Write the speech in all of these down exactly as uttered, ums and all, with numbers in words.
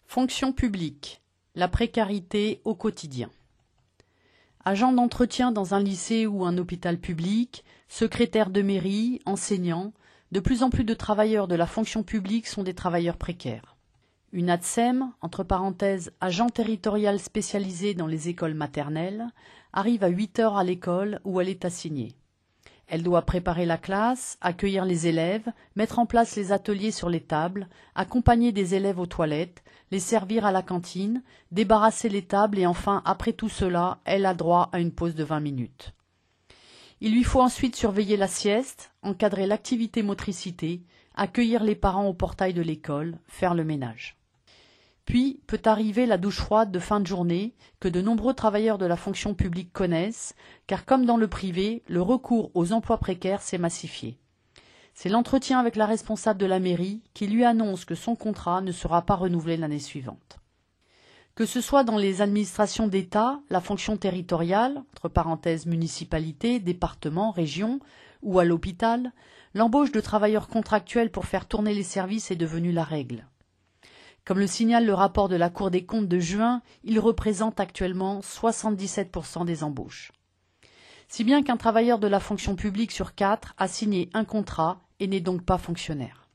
Fonction publique. La précarité au quotidien. Agent d'entretien dans un lycée ou un hôpital public, secrétaire de mairie, enseignant, de plus en plus de travailleurs de la fonction publique sont des travailleurs précaires. Une A T S E M, entre parenthèses agent territorial spécialisé dans les écoles maternelles, arrive à huit heures à l'école où elle est assignée. Elle doit préparer la classe, accueillir les élèves, mettre en place les ateliers sur les tables, accompagner des élèves aux toilettes, les servir à la cantine, débarrasser les tables et enfin, après tout cela, elle a droit à une pause de vingt minutes. Il lui faut ensuite surveiller la sieste, encadrer l'activité motricité, accueillir les parents au portail de l'école, faire le ménage. Puis peut arriver la douche froide de fin de journée que de nombreux travailleurs de la fonction publique connaissent, car comme dans le privé, le recours aux emplois précaires s'est massifié. C'est l'entretien avec la responsable de la mairie qui lui annonce que son contrat ne sera pas renouvelé l'année suivante. Que ce soit dans les administrations d'État, la fonction territoriale, entre parenthèses municipalité, département, région, ou à l'hôpital, l'embauche de travailleurs contractuels pour faire tourner les services est devenue la règle. Comme le signale le rapport de la Cour des comptes de juin, il représente actuellement soixante-dix-sept pour cent des embauches. Si bien qu'un travailleur de la fonction publique sur quatre a signé un contrat et n'est donc pas fonctionnaire.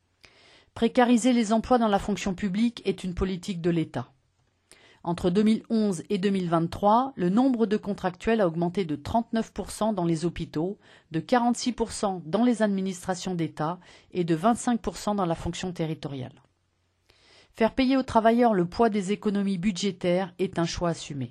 Précariser les emplois dans la fonction publique est une politique de l'État. Entre deux mille onze et deux mille vingt-trois, le nombre de contractuels a augmenté de trente-neuf pour cent dans les hôpitaux, de quarante-six pour cent dans les administrations d'État et de vingt-cinq pour cent dans la fonction territoriale. Faire payer aux travailleurs le poids des économies budgétaires est un choix assumé.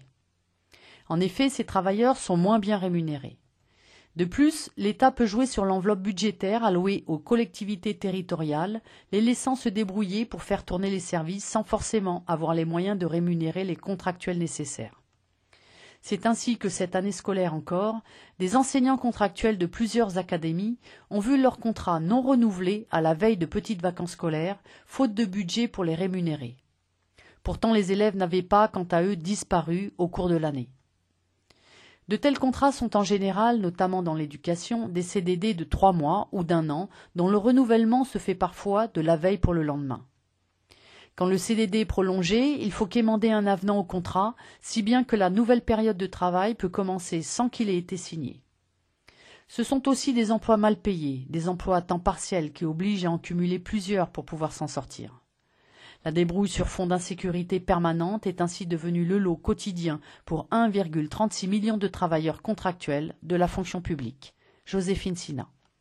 En effet, ces travailleurs sont moins bien rémunérés. De plus, l'État peut jouer sur l'enveloppe budgétaire allouée aux collectivités territoriales, les laissant se débrouiller pour faire tourner les services sans forcément avoir les moyens de rémunérer les contractuels nécessaires. C'est ainsi que cette année scolaire encore, des enseignants contractuels de plusieurs académies ont vu leur contrat non renouvelé à la veille de petites vacances scolaires, faute de budget pour les rémunérer. Pourtant, les élèves n'avaient pas, quant à eux, disparu au cours de l'année. De tels contrats sont en général, notamment dans l'éducation, des C D D de trois mois ou d'un an, dont le renouvellement se fait parfois de la veille pour le lendemain. Quand le C D D est prolongé, il faut quémander un avenant au contrat, si bien que la nouvelle période de travail peut commencer sans qu'il ait été signé. Ce sont aussi des emplois mal payés, des emplois à temps partiel qui obligent à en cumuler plusieurs pour pouvoir s'en sortir. La débrouille sur fond d'insécurité permanente est ainsi devenue le lot quotidien pour un virgule trente-six million de travailleurs contractuels de la fonction publique. Joséphine Sina.